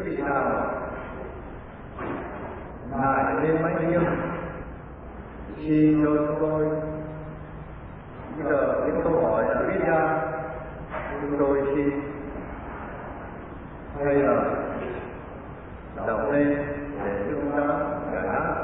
vị nào ngại lên máy riêng xin cho chúng tôi bây giờ những câu hỏi đã viết ra, chúng tôi xin hay là đọc lên để chúng ta giải đáp.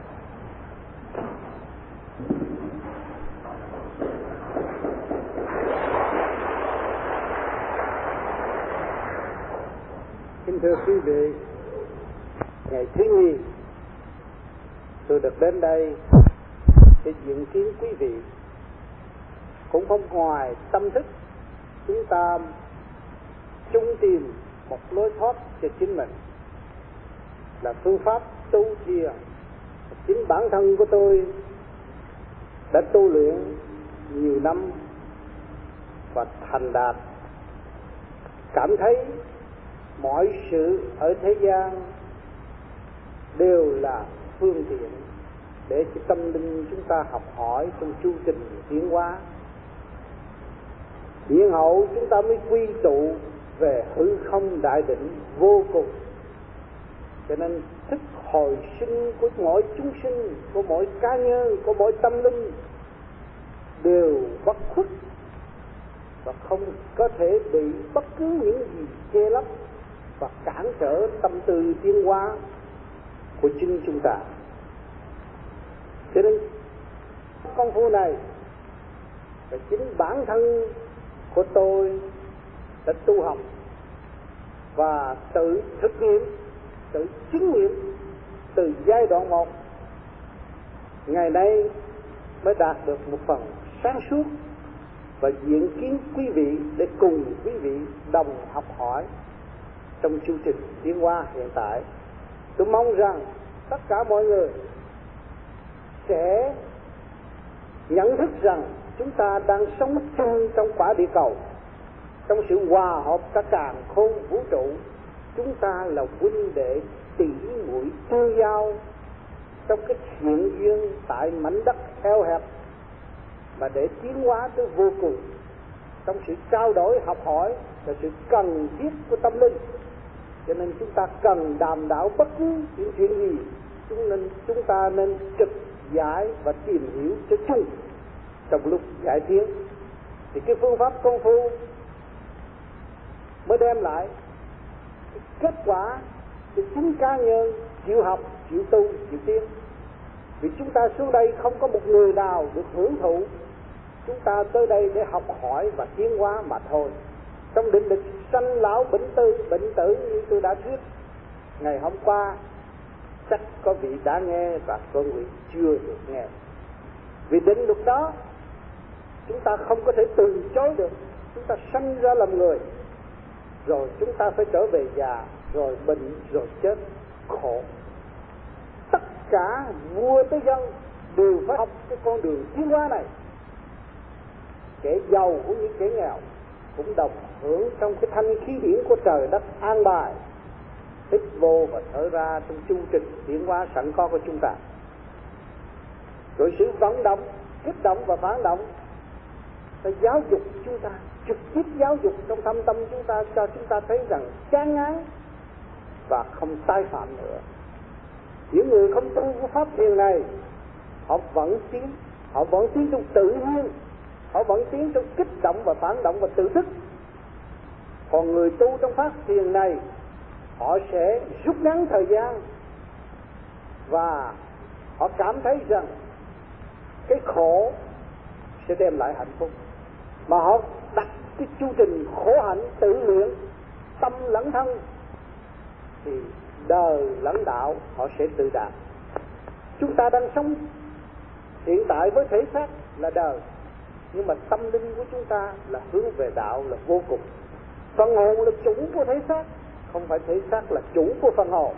Kính thưa quý vị, ngày thứ nhì tôi được đến đây để diện kiến quý vị, cũng không ngoài tâm thức chúng ta chung tìm một lối thoát cho chính mình, là phương pháp tu thiền. Chính bản thân của tôi đã tu luyện nhiều năm và thành đạt, cảm thấy mọi sự ở thế gian đều là phương tiện để cho tâm linh chúng ta học hỏi trong chu trình tiến hóa. Nhiên hậu chúng ta mới quy tụ về hư không đại định vô cùng. Cho nên thức hồi sinh của mỗi chúng sinh, của mỗi cá nhân, của mỗi tâm linh đều bất khuất và không có thể bị bất cứ những gì che lấp và cản trở tâm tư tiến hóa của chính chúng ta. Cho nên công phu này là chính bản thân của tôi đã tu học và tự thực nghiệm, tự chứng nghiệm từ giai đoạn 1, ngày nay mới đạt được một phần sáng suốt và diện kiến quý vị để cùng quý vị đồng học hỏi trong chương trình tiến hóa hiện tại. Tôi mong rằng tất cả mọi người sẽ nhận thức rằng chúng ta đang sống chung trong quả địa cầu, trong sự hòa hợp cả càn khôn vũ trụ. Chúng ta là huynh đệ tỷ muội tương giao trong cái thiện duyên tại mảnh đất eo hẹp, mà để tiến hóa tới vô cùng. Trong sự trao đổi học hỏi là sự cần thiết của tâm linh. Cho nên chúng ta cần đàm đạo bất cứ những chuyện gì, chúng ta nên trực giải và tìm hiểu cho chung trong lúc giải tiến. Thì cái phương pháp công phu mới đem lại cái kết quả cho chính cá nhân chịu học, chịu tu, chịu tiến. Vì chúng ta xuống đây không có một người nào được hưởng thụ, chúng ta tới đây để học hỏi và tiến hóa mà thôi. Trong định lực sanh lão bệnh tử như tôi đã thuyết ngày hôm qua, chắc có vị đã nghe và có vị chưa được nghe. Vì định luật đó chúng ta không có thể từ chối được. Chúng ta sanh ra làm người, rồi chúng ta phải trở về già, rồi bệnh, rồi chết, khổ. Tất cả vua tới dân đều phải học cái con đường tiến hóa này. Kẻ giàu cũng như kẻ nghèo cũng đồng hưởng trong cái thanh khí điển của trời đất an bài, hít vô và thở ra trong chu trình tiến hóa sẵn có của chúng ta. Rồi sự vận động, kích động và phản động phải giáo dục chúng ta, trực tiếp giáo dục trong thâm tâm chúng ta, cho chúng ta thấy rằng chán ngán và không tái phạm nữa. Những người không tu của pháp thiền này, họ vẫn tiến trong tự nhiên, họ vẫn tiến trong kích động và phản động và tự thức. Còn người tu trong pháp thiền này, họ sẽ rút ngắn thời gian và họ cảm thấy rằng cái khổ sẽ đem lại hạnh phúc, mà họ đặt cái chu trình khổ hạnh tự luyện tâm lẫn thân thì đời lẫn đạo họ sẽ tự đạt. Chúng ta đang sống hiện tại với thể xác là đời, nhưng mà tâm linh của chúng ta là hướng về đạo, là vô cùng. Phần hồn là chủ của thể xác, không phải thể xác là chủ của phần hồn.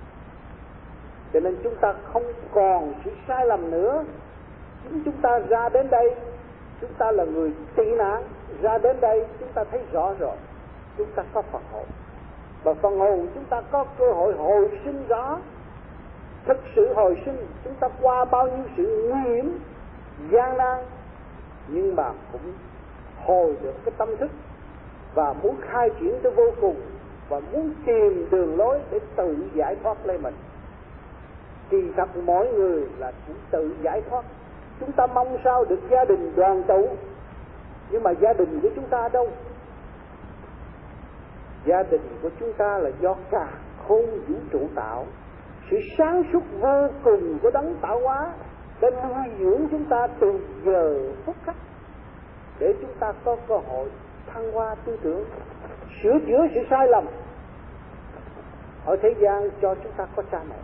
Cho nên chúng ta không còn sự sai lầm nữa. Chính chúng ta ra đến đây, chúng ta là người tị nạn, ra đến đây chúng ta thấy rõ rồi, chúng ta có phần hồn, và phần hồn chúng ta có cơ hội hồi sinh rõ. Thực sự hồi sinh, chúng ta qua bao nhiêu sự nguy hiểm, gian nan, nhưng mà cũng hồi được cái tâm thức và muốn khai triển tới vô cùng và muốn tìm đường lối để tự giải thoát lấy mình. Kỳ thật mỗi người là cũng tự giải thoát. Chúng ta mong sao được gia đình đoàn tụ, nhưng mà gia đình của chúng ta đâu? Gia đình của chúng ta là do cả khôn vũ trụ tạo. Sự sáng suốt vô cùng của đấng tạo hóa đã nuôi dưỡng chúng ta từ giờ phút khắc, để chúng ta có cơ hội thăng hoa tư tưởng, sửa chữa sự sai lầm. Ở thế gian cho chúng ta có cha mẹ.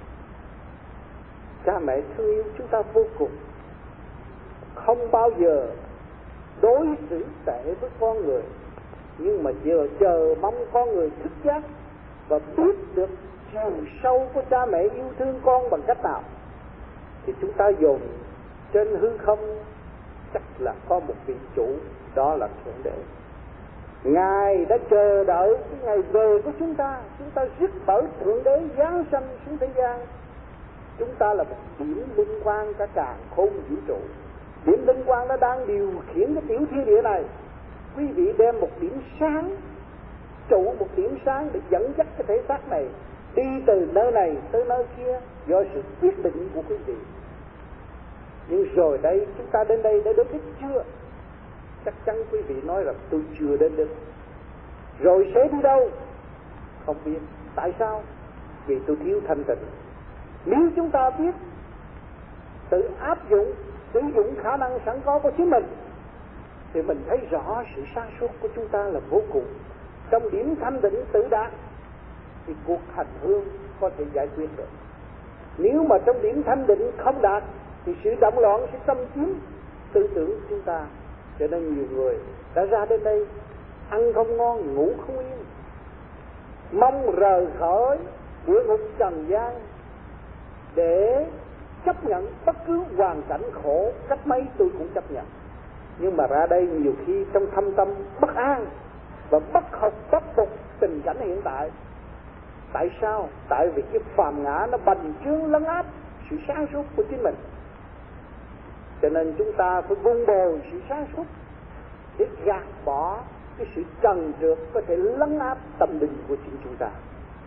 Cha mẹ thương yêu chúng ta vô cùng, không bao giờ đối xử tệ với con người, nhưng mà giờ chờ mong con người thức giác và biết được chiều sâu của cha mẹ yêu thương con bằng cách nào. Thì chúng ta dùng trên hư không chắc là có một vị chủ, đó là Thượng Đế. Ngài đã chờ đợi cái ngày về của chúng ta dứt bởi Thượng Đế giáng sanh xuống thế gian. Chúng ta là một điểm linh quang cả càn khôn vũ trụ. Điểm linh quang nó đang điều khiển cái tiểu thiên địa này. Quý vị đem một điểm sáng, trụ một điểm sáng để dẫn dắt cái thể xác này đi từ nơi này tới nơi kia do sự quyết định của quý vị. Nhưng rồi đây chúng ta đến đây đã đến đích chưa? Chắc chắn quý vị nói rằng tôi chưa đến đích. Rồi sẽ đi đâu? Không biết. Tại sao? Vì tôi thiếu thanh tịnh. Nếu chúng ta biết tự áp dụng, sử dụng khả năng sẵn có của chính mình, thì mình thấy rõ sự sáng suốt của chúng ta là vô cùng. Trong điểm thanh định tự đạt thì cuộc hành hương có thể giải quyết được. Nếu mà trong điểm thanh định không đạt thì sự động loạn sẽ xâm chiếm tư tưởng chúng ta. Cho nên nhiều người đã ra đến đây ăn không ngon, ngủ không yên, mong rời khỏi địa ngục trần gian để chấp nhận bất cứ hoàn cảnh khổ cách mấy tôi cũng chấp nhận. Nhưng mà ra đây nhiều khi trong thâm tâm bất an và bất phục tình cảnh hiện tại. Tại sao? Tại vì cái phàm ngã nó bành trướng lấn áp sự sáng suốt của chính mình. Cho nên chúng ta phải vun bồi sự sáng suốt để gạt bỏ cái sự trần trượt có thể lấn áp tâm linh của chính chúng ta.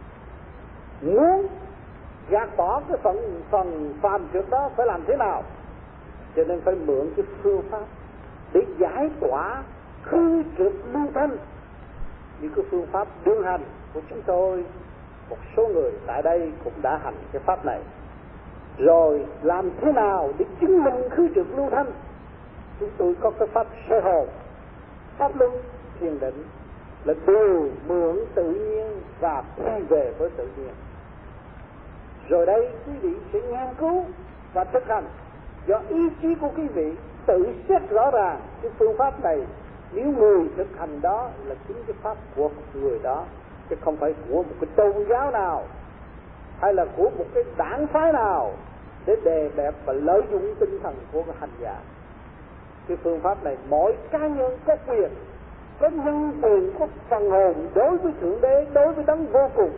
Muốn gạt bỏ cái phần phàm trượt đó phải làm thế nào? Cho nên phải mượn cái phương pháp để giải tỏa khư trượt lưu thanh. Như cái phương pháp đương hành của chúng tôi, một số người tại đây cũng đã hành cái pháp này. Rồi làm thế nào để chứng minh khư trượt lưu thanh? Chúng tôi có cái pháp sơ hồn, pháp luân, thiền định là đều mượn tự nhiên và quy về với tự nhiên. Rồi đây quý vị sẽ nghiên cứu và thực hành do ý chí của quý vị tự xét rõ ràng cái phương pháp này. Nếu người thực hành đó là chính cái pháp của người đó, chứ không phải của một cái tôn giáo nào hay là của một cái đảng phái nào để đè bẹp và lợi dụng tinh thần của cái hành giả. Cái phương pháp này mỗi cá nhân có quyền, có nhân quyền, có phần hồn đối với Thượng Đế, đối với đấng vô cùng,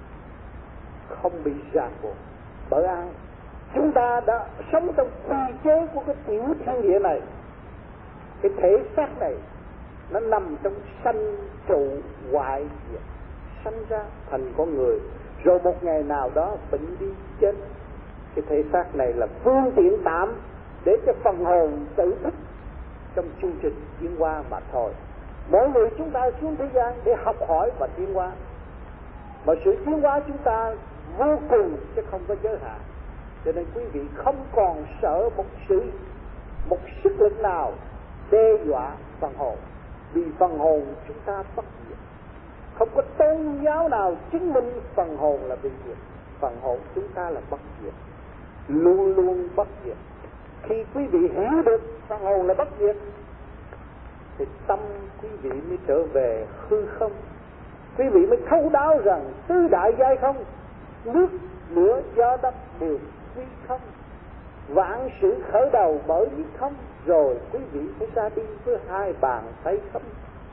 không bị ràng buộc. Bởi ai? Chúng ta đã sống trong quy chế của cái tiểu thiên địa này. Cái thể xác này nó nằm trong sanh trụ hoại diệt, sanh ra thành con người, rồi một ngày nào đó bệnh đi chết. Cái thể xác này là phương tiện tạm để cho phần hồn tự thức trong chương trình tiến hóa mà thôi. Mỗi người chúng ta xuống thế gian để học hỏi và tiến hóa, mà sự tiến hóa chúng ta vô cùng chứ không có giới hạn. Cho nên quý vị không còn sợ một sức lực nào đe dọa phần hồn, vì phần hồn chúng ta bất diệt. Không có tôn giáo nào chứng minh phần hồn là bị diệt. Phần hồn chúng ta là bất diệt, luôn luôn bất diệt. Khi quý vị hiểu được phần hồn là bất diệt thì tâm quý vị mới trở về hư không. Quý vị mới thấu đáo rằng tứ đại giai không, nước, lửa, gió, đất đều quy không. Vạn sự khởi đầu bởi biết không, rồi quý vị phải ra đi với hai bàn tay không.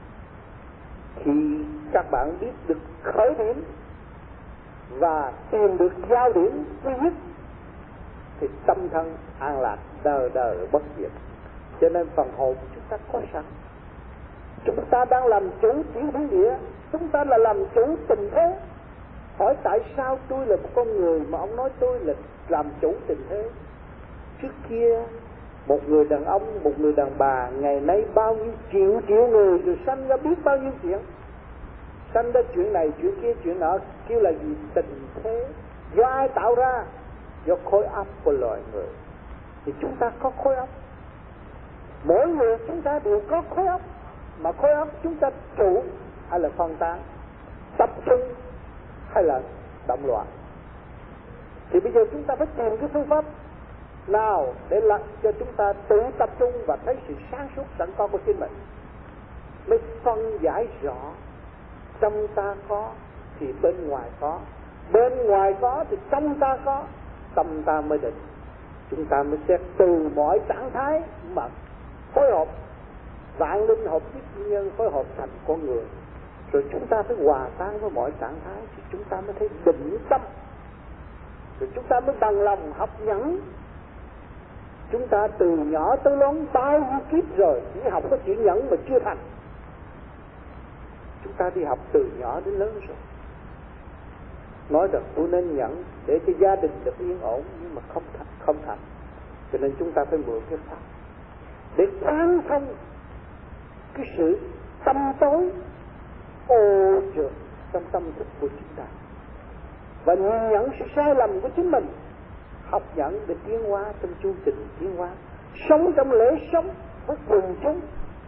Khi các bạn biết được khởi điểm và tìm được giao điểm duy nhất thì tâm thân an lạc đời đời bất diệt. Cho nên phần hồn chúng ta có sẵn. Chúng ta đang làm chủ tiểu thiên địa, chúng ta là làm chủ tình thế. Hỏi tại sao tôi là một con người mà ông nói tôi là làm chủ tình thế? Trước kia một người đàn ông, một người đàn bà, ngày nay bao nhiêu triệu triệu người rồi sanh ra biết bao nhiêu chuyện. Sanh ra chuyện này, chuyện kia, chuyện nọ, kêu là gì? Tình thế. Do ai tạo ra? Do khối óc của loài người. Thì chúng ta có khối óc. Mỗi người chúng ta đều có khối óc. Mà khối óc chúng ta chủ hay là phân tán, tập trung hay là động loạn. Thì bây giờ chúng ta phải tìm cái phương pháp nào để làm cho chúng ta tự tập trung và thấy sự sáng suốt sẵn có của chính mình, mới phân giải rõ trong ta có thì bên ngoài có, bên ngoài có thì trong ta có, tâm ta mới định. Chúng ta mới xét từ mọi trạng thái mà phối hợp vạn linh hợp với thiên nhân, phối hợp thành con người. Rồi chúng ta phải hòa tan với mọi trạng thái thì chúng ta mới thấy định tâm. Rồi chúng ta mới bằng lòng học nhẫn. Chúng ta từ nhỏ tới lớn bao nhiêu kiếp rồi chỉ học có chuyện nhẫn mà chưa thành. Chúng ta đi học từ nhỏ đến lớn rồi. Nói rằng tôi nên nhẫn để cho gia đình được yên ổn, nhưng mà không thành. Cho nên chúng ta phải mượn cái pháp để quán thông cái sự tâm tối ô trượt trong tâm thức của chúng ta, và nhìn nhận sự sai lầm của chính mình, học nhận để tiến hóa trong chu trình tiến hóa, sống trong lễ sống với quần chúng.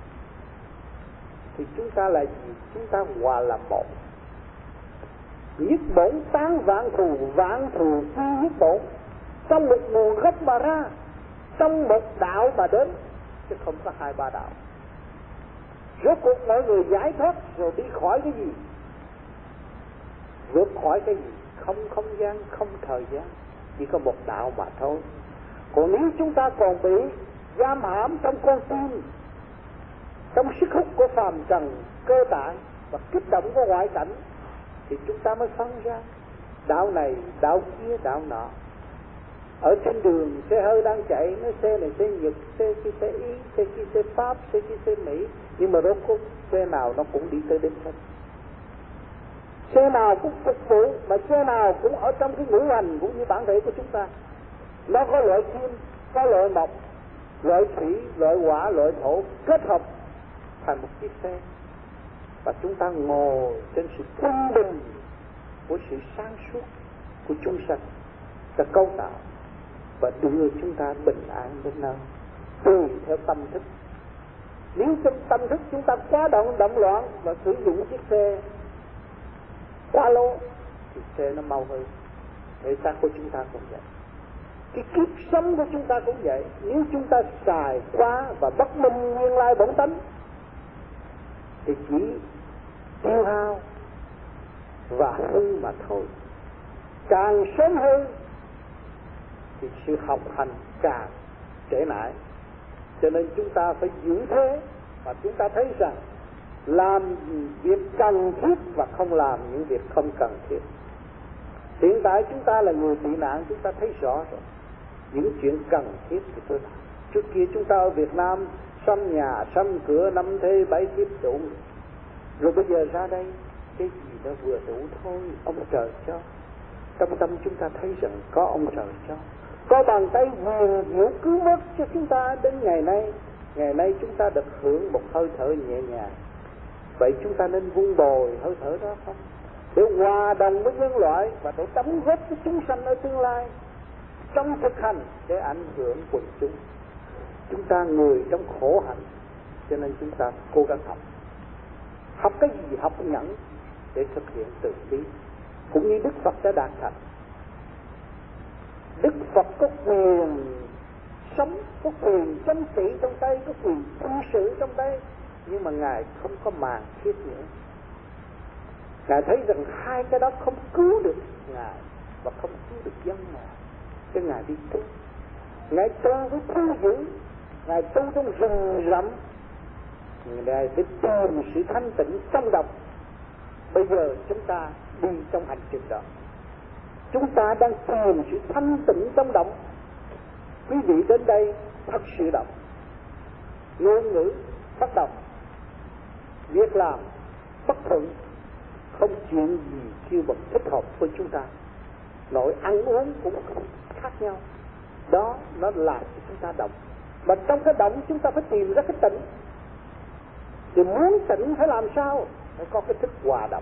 Thì chúng ta là gì? Chúng ta hòa làm một. Nhất bổn tán vạn thù quy nhất bổn. Trong một nguồn gốc mà ra, trong một đạo mà đến, chứ không có hai ba đạo. Rốt cuộc mọi người giải thoát rồi đi khỏi cái gì? Vượt khỏi cái gì? Không không gian, không thời gian, chỉ có một đạo mà thôi. Còn nếu chúng ta còn bị giam hãm trong con tim, trong sức hút của phàm trần cơ tạng và kích động của ngoại cảnh, thì chúng ta mới phân ra đạo này, đạo kia, đạo nọ. Ở trên đường xe hơi đang chạy, nói xe này xe Nhật, xe kia xe Ý, xe kia xe Pháp, xe kia xe Mỹ, nhưng mà rốt cuộc xe nào nó cũng đi tới đích hết. Xe nào cũng phục vụ, mà xe nào cũng ở trong cái ngũ hành cũng như bản thể của chúng ta. Nó có loại kim, có loại mộc, loại thủy, loại hỏa, loại thổ kết hợp thành một chiếc xe. Và chúng ta ngồi trên sự quân bình của sự sáng suốt của chúng sanh đã cấu tạo và đưa chúng ta bình an đến nơi, tùy theo tâm thức. Nếu trong tâm thức chúng ta quá động loạn và sử dụng chiếc xe quá lố thì xe nó mau hơn. Thể xác của chúng ta cũng vậy, cái kiếp sống của chúng ta cũng vậy. Nếu chúng ta xài quá và bất minh nguyên lai bổn tánh thì chỉ tiêu hao và hư mà thôi. Càng sớm hơn thì sự học hành càng trễ nải. Cho nên chúng ta phải giữ thế, và chúng ta thấy rằng làm việc cần thiết và không làm những việc không cần thiết. Hiện tại chúng ta là người tị nạn, chúng ta thấy rõ rồi. Những chuyện cần thiết thì tôi làm. Trước kia chúng ta ở Việt Nam xăm nhà, xăm cửa, 5 thế 7 kiếp đủ. Rồi bây giờ ra đây, cái gì đó vừa đủ thôi, ông trời cho. Trong tâm chúng ta thấy rằng có ông trời cho. Có bàn tay vừa diệu cứu vớt cho chúng ta đến ngày nay. Ngày nay chúng ta được hưởng một hơi thở nhẹ nhàng. Vậy chúng ta nên vun bồi hơi thở đó không? Để hòa đồng với nhân loại và để đóng góp với chúng sanh ở tương lai trong thực hành để ảnh hưởng quần chúng. Chúng ta người trong khổ hạnh, cho nên chúng ta cố gắng học. Học cái gì? Học nhẫn để thực hiện từ bi, cũng như Đức Phật đã đạt thành. Đức Phật có quyền sống, có quyền chánh trị trong tay, có quyền cư xử trong tay, nhưng mà Ngài không có màng thiết nữa. Ngài thấy rằng hai cái đó không cứu được Ngài và không cứu được dân Ngài, cho Ngài đi tu. Ngài tu với thu giữ, Ngài tu trong rừng rậm, Ngài để tìm sự thanh tịnh trong động. Bây giờ chúng ta đi trong hành trình đó, chúng ta đang tìm sự thanh tịnh trong động. Quý vị đến đây thật sự động, ngôn ngữ bất động, việc làm bất thuận, không chuyện gì kêu bằng thích hợp với chúng ta. Nội ăn uống cũng khác nhau, đó nó làm cho chúng ta động. Mà trong cái động chúng ta phải tìm ra cái tịnh. Thì muốn tịnh phải làm sao? Phải có cái thức hòa động.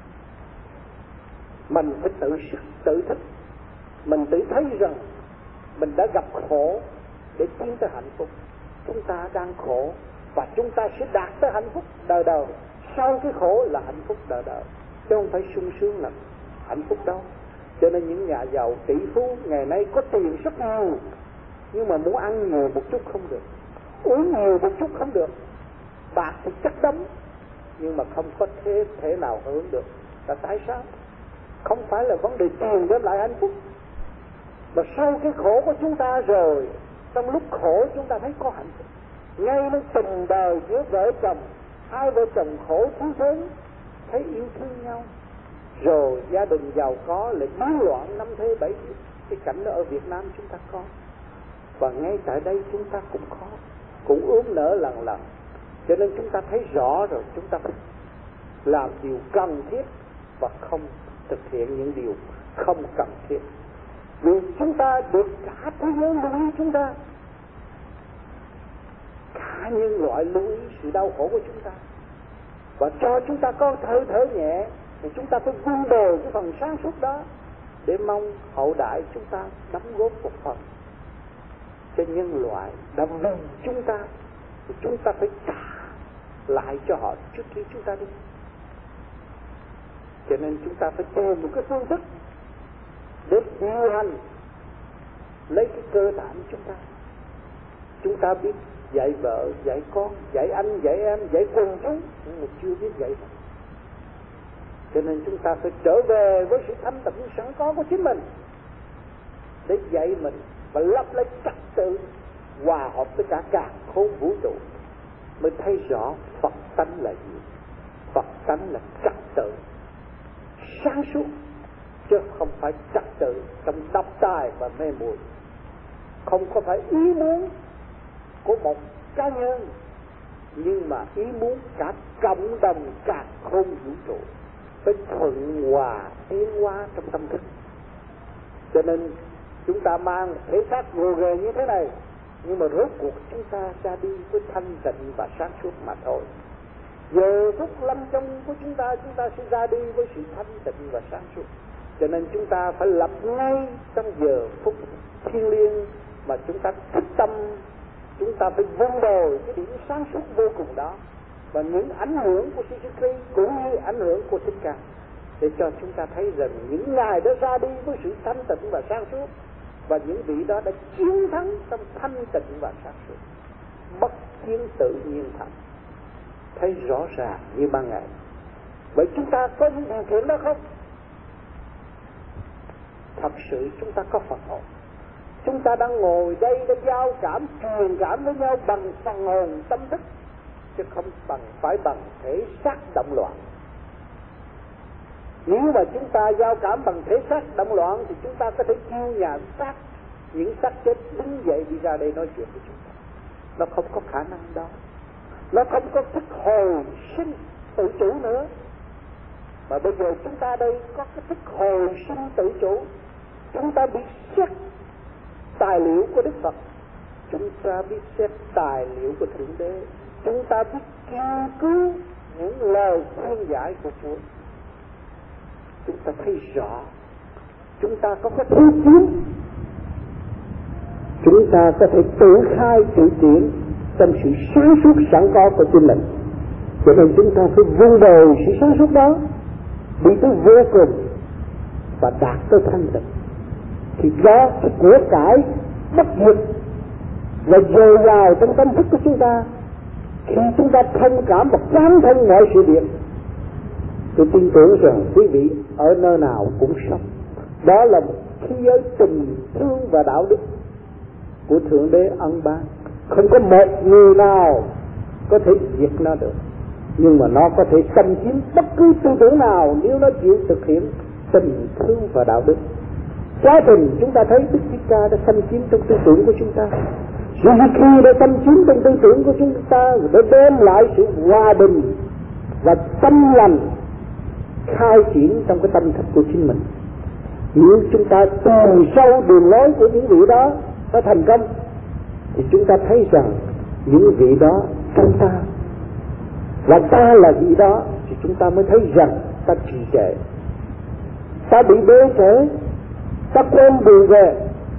Mình phải tự thích. Mình tự thấy rằng mình đã gặp khổ để tiến tới hạnh phúc. Chúng ta đang khổ và chúng ta sẽ đạt tới hạnh phúc đời đời. Sau cái khổ là hạnh phúc đời đời, chứ không phải sung sướng là hạnh phúc đâu. Cho nên những nhà giàu tỷ phú ngày nay có tiền rất nhiều, nhưng mà muốn ăn nhiều một chút không được, uống nhiều một chút không được, bạc thì chất đống nhưng mà không có thể nào hưởng được. Là tại sao? Không phải là vấn đề tiền đem lại hạnh phúc, mà sau cái khổ của chúng ta rồi, trong lúc khổ chúng ta thấy có hạnh phúc. Ngay lúc tình đời giữa vợ chồng, hai vợ chồng khổ thiếu thốn, thấy yêu thương nhau, rồi gia đình giàu có lại biến loạn năm thế bảy kiếp. Cái cảnh đó ở Việt Nam chúng ta có, và ngay tại đây chúng ta cũng có, cũng ướm nở lần lần. Cho nên chúng ta thấy rõ rồi, chúng ta phải làm điều cần thiết và không thực hiện những điều không cần thiết. Vì chúng ta được cả thế giới lưu ý chúng ta, cả nhân loại lưu ý sự đau khổ của chúng ta, và cho chúng ta có thở nhẹ, thì chúng ta phải vun bồi cái phần sáng suốt đó để mong hậu đại chúng ta đóng góp một phần cho nhân loại đã vì chúng ta, thì chúng ta phải trả lại cho họ trước khi chúng ta đi. Cho nên chúng ta phải tìm một cái phương thức để điều hành lấy cái cơ bản chúng ta. Chúng ta biết dạy vợ, dạy con, dạy anh, dạy em, dạy quần chúng, nhưng mà chưa biết dạy mình. Cho nên chúng ta phải trở về với sự thanh tịnh sẵn có của chính mình để dạy mình và lập lại trật tự hòa hợp với cả càn khôn vũ trụ, mới thấy rõ Phật tánh là gì. Phật tánh là trật tự sáng suốt, chứ không phải trật tự trong độc tài và mê muội. Không có phải ý muốn của một cá nhân, nhưng mà ý muốn cả cộng đồng càn khôn vũ trụ phải thuận hòa tiến hóa trong tâm thức. Cho nên chúng ta mang thể xác gồ ghề như thế này, nhưng mà rốt cuộc chúng ta ra đi với thanh tịnh và sáng suốt mà thôi. Giờ phút lâm chung của chúng ta sẽ ra đi với sự thanh tịnh và sáng suốt. Cho nên chúng ta phải lập ngay trong giờ phút thiêng liêng mà chúng ta thức tâm, chúng ta phải vun bồi cái điểm sáng suốt vô cùng đó, và những ảnh hưởng của Sisyphus cũng như ảnh hưởng của Thích Ca, để cho chúng ta thấy rằng những ngài đã ra đi với sự thanh tịnh và sáng suốt, và những vị đó đã chiến thắng trong thanh tịnh và sáng suốt, bất chiến tự nhiên thành, thấy rõ ràng như ban ngày. Vậy chúng ta có những điều kiện đó không? Thật sự chúng ta có phần hồn. Chúng ta đang ngồi đây để giao cảm, truyền cảm với nhau bằng phần hồn tâm thức, chứ không phải bằng thể xác động loạn. Nếu mà chúng ta giao cảm bằng thể xác động loạn thì chúng ta có thể kêu nhà xác, những xác chết đứng dậy đi ra đây nói chuyện với chúng ta. Nó không có khả năng đó. Nó không có thức hồi sinh tự chủ nữa. Mà bây giờ chúng ta đây có cái thức hồi sinh tự chủ. Chúng ta biết xét tài liệu của Đức Phật, chúng ta biết xét tài liệu của Thượng Đế, chúng ta biết nghiên cứu những lời khuyên giải của Chúa. Chúng ta thấy rõ, chúng ta có cái thứ kiến, chúng ta có thể tự khai tự triển trong sự sáng suốt sẵn có của chính mình. Cho nên chúng ta phải vun bồi sự sáng suốt đó đi tới vô cùng và đạt tới thanh tịnh. Thì đó cái của cải bất diệt và dồi dào trong tâm thức của chúng ta. Khi chúng ta thông cảm và quán thông mọi sự việc, tôi tin tưởng rằng quý vị ở nơi nào cũng sống. Đó là một thế giới tình thương và đạo đức của Thượng Đế ân ban. Không có một người nào có thể diệt nó được, nhưng mà nó có thể xâm chiếm bất cứ tư tưởng nào nếu nó chịu thực hiện tình thương và đạo đức. Quá trình chúng ta thấy Đức Thích Ca đã xâm chiếm trong tư tưởng của chúng ta, Sư Khi đã xâm chiếm trong tư tưởng của chúng ta, để đem lại sự hòa bình và tâm lành khai triển trong cái tâm thức của chính mình. Nếu chúng ta tìm sâu đường lối của những vị đó đã thành công thì chúng ta thấy rằng những vị đó trong ta và ta là vị đó, thì chúng ta mới thấy rằng ta trì trệ, ta bị bế trễ, ta quên đường về,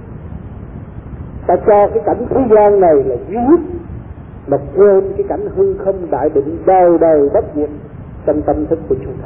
ta cho cái cảnh thế gian này là duy nhất mà quên cái cảnh hư không đại định đời đời bất diệt trong tâm thức của chúng ta.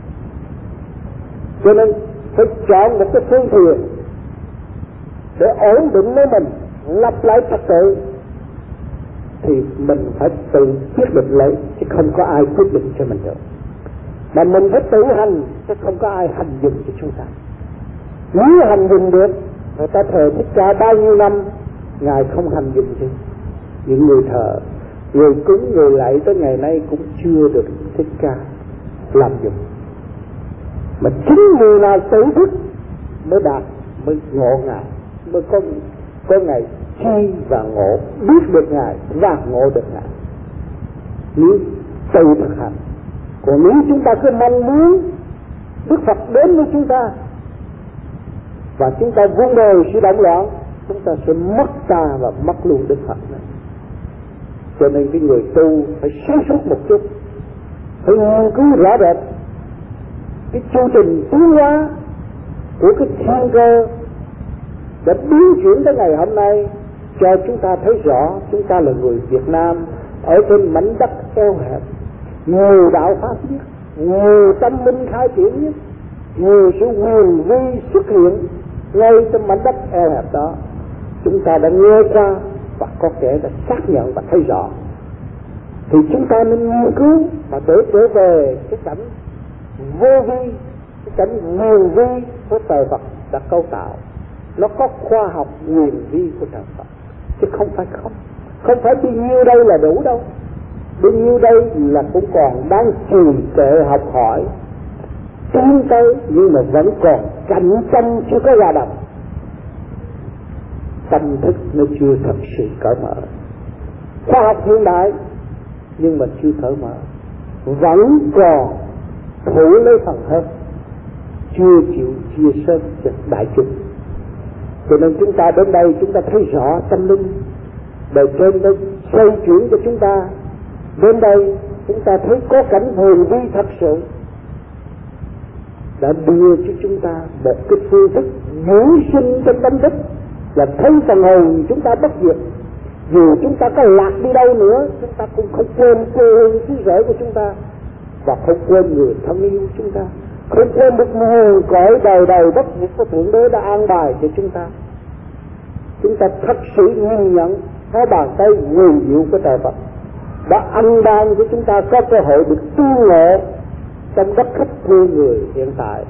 Cho nên phải chọn một cái phương tiện để ổn định với mình, lập lại trật tự, thì mình phải tự quyết định lấy, chứ không có ai quyết định cho mình được. Mà mình phải tự hành, chứ không có ai hành dụng cho chúng ta. Nếu hành dụng được, người ta thờ Thích Ca bao nhiêu năm, Ngài không hành dụng chứ. Những người thờ, người cúng, người lạy tới ngày nay cũng chưa được Thích Ca làm dụng. Mà chính người nào tự thức mới đạt, mới ngộ Ngài, mới có Ngài chi và ngộ, biết được Ngài và ngộ được Ngài. Nếu tự thực hành. Còn nếu chúng ta cứ mong muốn Đức Phật đến với chúng ta và chúng ta vun bồi sự động loạn, chúng ta sẽ mất ta và mất luôn Đức Phật nữa. Cho nên cái người tu phải sáng suốt một chút, phải nghiên cứu rõ rệt cái chương trình tiến hóa của cái thiên cơ đã biến chuyển tới ngày hôm nay, cho chúng ta thấy rõ chúng ta là người Việt Nam ở trên mảnh đất eo hẹp, nhiều đạo pháp nhất, nhiều tâm linh khai triển nhất, nhiều sự huyền vi xuất hiện ngay trong mảnh đất eo hẹp đó. Chúng ta đã nghe qua và có kẻ đã xác nhận và thấy rõ, thì chúng ta nên nghiên cứu và để trở về cái cảnh vô vi, cái cảnh huyền vi của trời Phật đã cấu tạo. Nó có khoa học huyền vi của trời Phật, chứ không phải bấy nhiêu đây là đủ đâu. Bấy nhiêu đây là cũng còn đang trì trệ học hỏi tiến tới, nhưng mà vẫn còn cạnh tranh chưa có hòa đồng. Tâm thức nó chưa thật sự cởi mở. Khoa học hiện đại nhưng mà chưa cởi mở, vẫn còn thủ lấy phần hơn, chưa chịu chia sẻ cho đại chúng. Cho nên chúng ta đến đây chúng ta thấy rõ tâm linh đời trên đã xoay chuyển cho chúng ta. Đến đây chúng ta thấy có cảnh huyền vi thật sự đã đưa cho chúng ta một cái phương thức dưỡng sinh trong tâm thức, là thấy phần hồn chúng ta bất diệt. Dù chúng ta có lạc đi đâu nữa, chúng ta cũng không quên quê hương xứ sở của chúng ta, và không quên người thân yêu chúng ta, không quên được nguồn cõi đời đời bất diệt của Thượng Đế đã an bài cho chúng ta. Chúng ta thật sự nhìn nhận hai bàn tay huyền diệu của trời Phật đã ăn ban cho chúng ta có cơ hội được tu ngộ trong đất khách quê người hiện tại.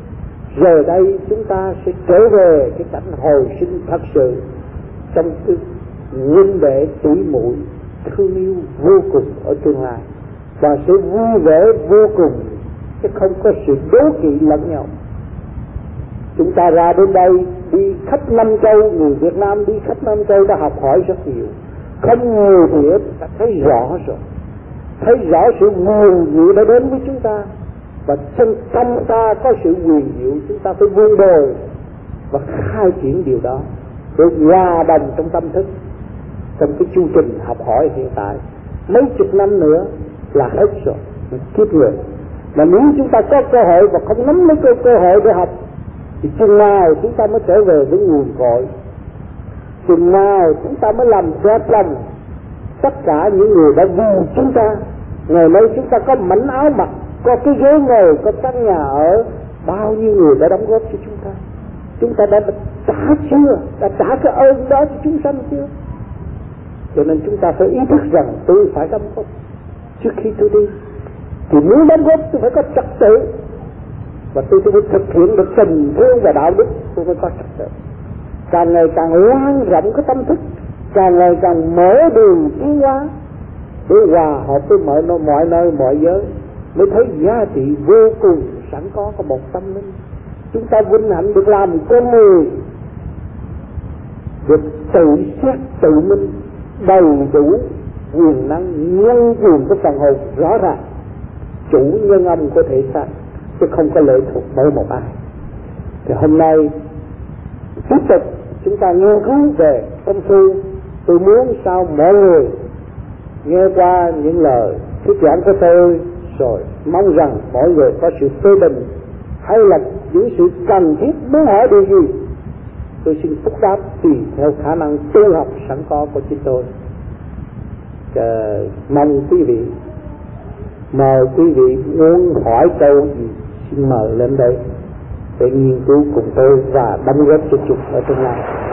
Giờ đây chúng ta sẽ trở về cái cảnh hồi sinh thật sự trong cái huynh đệ tỷ muội thương yêu vô cùng ở tương lai, và sẽ vui vẻ vô cùng, chứ không có sự đố kỵ lẫn nhau. Chúng ta ra đến đây đi khắp năm châu, người Việt Nam đi khắp năm châu đã học hỏi rất nhiều, không nhiều thì ta thấy rõ rồi, thấy rõ sự huyền diệu đã đến với chúng ta, và trong tâm ta có sự huyền diệu, chúng ta phải vun bồi và khai triển điều đó để hòa đồng trong tâm thức. Trong cái chu trình học hỏi hiện tại, mấy chục năm nữa là hết rồi, kiếp người. Mà nếu chúng ta có cơ hội và không nắm lấy cơ hội để học, thì chừng nào chúng ta mới trở về với nguồn cội, chừng nào chúng ta mới làm đẹp lòng tất cả những người đã vì chúng ta. Ngày nay chúng ta có mảnh áo mặc, có cái ghế ngồi, có căn nhà ở, bao nhiêu người đã đóng góp cho chúng ta. Chúng ta đã trả chưa, đã trả cái ơn đó cho chúng sanh chưa? Cho nên chúng ta phải ý thức rằng tôi phải đóng góp trước khi tôi đi. Thì muốn đóng góp tôi phải có trật tự, và tôi phải thực hiện được tình thương và đạo đức, tôi mới có trật tự. Càng ngày càng lan rộng cái tâm thức, càng ngày càng mở đường tiến hóa để hòa hợp với mọi nơi mọi giới, mới thấy giá trị vô cùng sẵn có của một tâm linh. Chúng ta vinh hạnh được làm con người, được tự xét tự minh, đầy đủ quyền năng nhân quyền của phần hồn rõ ràng. chủ nhân âm của thể xác, chứ không có lệ thuộc bởi một ai. Thì hôm nay tiếp tục chúng ta nghiên cứu về tâm sư. Tôi muốn sao mọi người nghe qua những lời thuyết giảng của tôi, rồi mong rằng mọi người có sự phê bình hay là những sự cần thiết muốn hỏi điều gì, tôi xin phúc đáp tùy theo khả năng tu học sẵn có của chính tôi. Mong quý vị, mời quý vị muốn hỏi câu gì xin mời lên đây để nghiên cứu cùng tôi và đóng góp cho chúng ở tương lai.